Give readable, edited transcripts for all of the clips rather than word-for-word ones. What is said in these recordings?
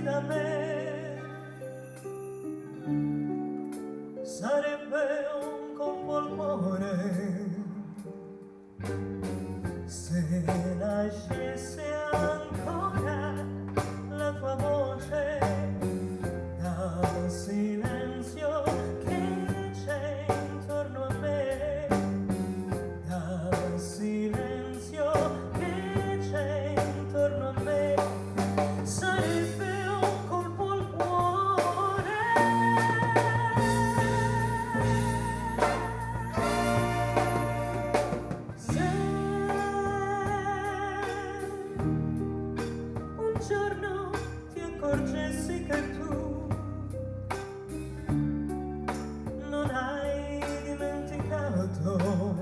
lontani da me. Sarebbe un colpo al cuore se nascesse ancora la tua voce dal silenzio che c'è intorno a me, dal silenzio che c'è intorno a me. Sarebbe un colpo al cuore se un giorno ti accorgessi che tu non hai dimenticato,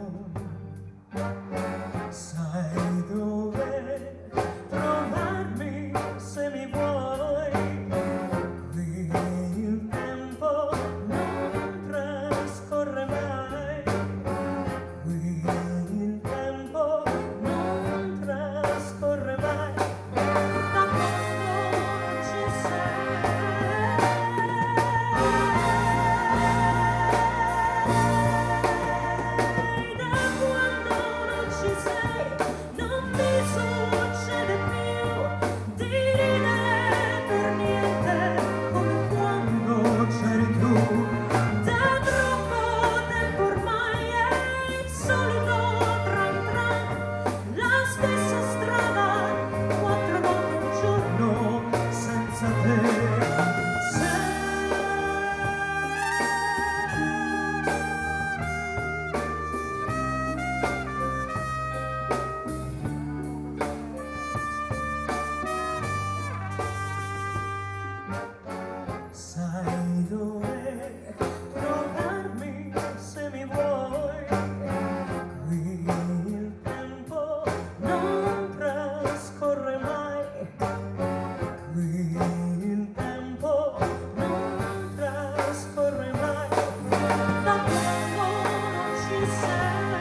sai dove trovarmi se mi vuoi. Qui il tempo non trascorre mai, qui il tempo non trascorre mai. Da quando non ci sei, da quando non ci sei, non mi succede più di ridere per niente come quando c'eri tu. Da troppo tempo ormai è il solito tran tran, la stessa strada, 4 volte al giorno senza te. Sai dove trovarmi se mi vuoi. Qui il tempo non trascorre mai, qui il tempo non trascorre mai. Da quando non ci sei,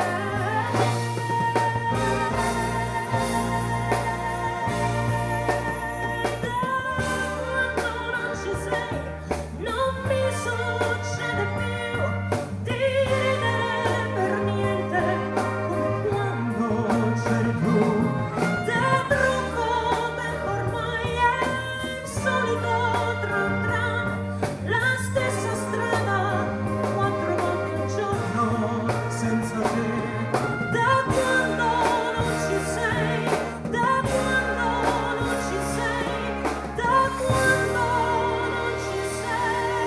da quando non ci sei, non mi succede più di ridere per niente come quando c'eri tu. Da troppo tempo ormai è il solito tran tran, la stessa strada, 4 volte al giorno senza te. Da quando non ci sei, da quando non ci sei, da quando non ci sei.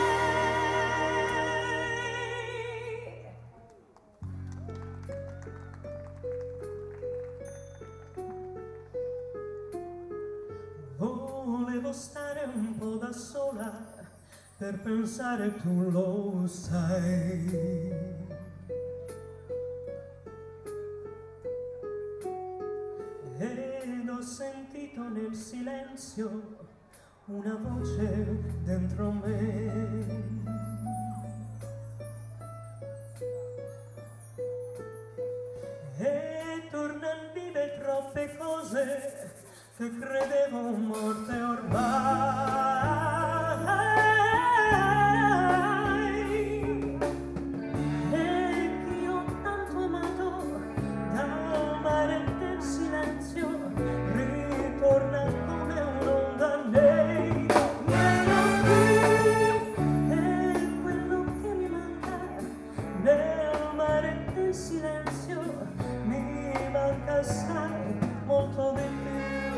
Volevo stare un po' da sola per pensare, tu lo sai. Ed ho sentito nel silenzio una voce dentro me. E tornan vive troppe cose che credevo morte ormai. E che ho tanto amato da amare del silenzio, ritorna come un'onda nei miei occhi. E quello che mi manca nel mare del silenzio mi manca assai, molto di più.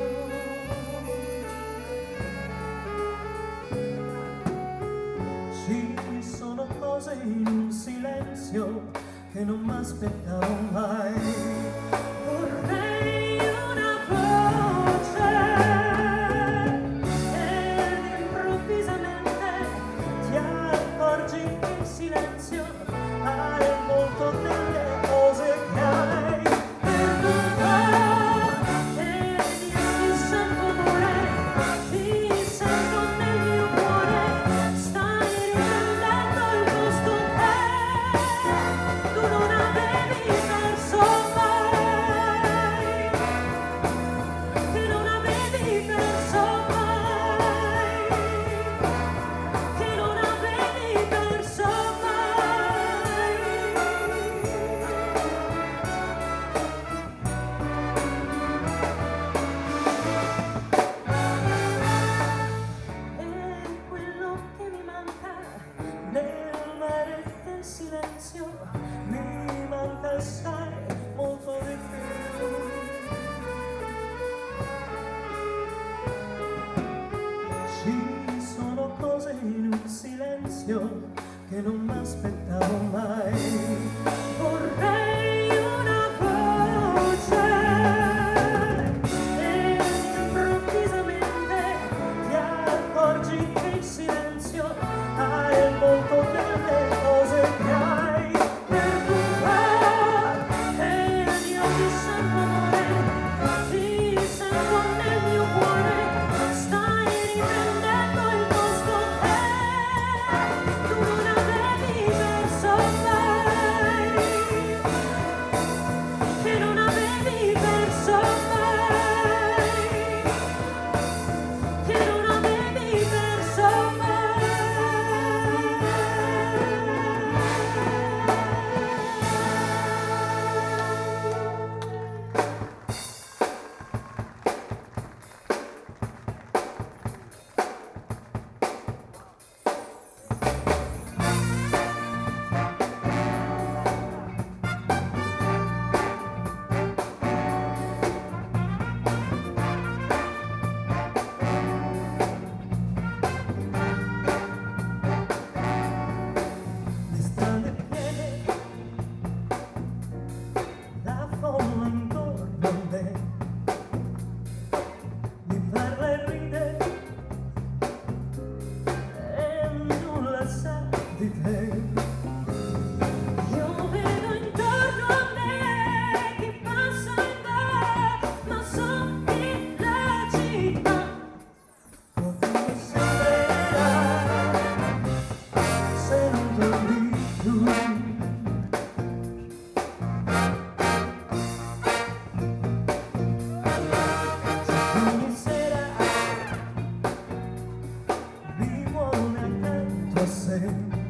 Ci sono cose in silenzio che non m'aspettavo mai. Vorrei una voce ed improvvisamente ti accorgi che il silenzio ha il volto delle cose che hai perduto. Ed io ti sento amore, ti sento nel mio cuore, stai riprendendo il posto che tu non avevi perso mai. un silenzio che non m'aspettavo mai. Vorrei una voce e improvvisamente ti accorgi che il silenzio ha il volto delle cose che hai perduto e io ti sento amore, ti sento nel mio cuore, stai riprendendo il posto che tu non avevi perso mai, che non avevi perso mai, che non avevi perso mai. Le strade piene, la folla intorno a me, mi parla e ride e nulla sa di te. Io vedo intorno a me chi passa e va, ma so che la città come sembrerà se non torni tu. Ogni sera rimuove accanto a sé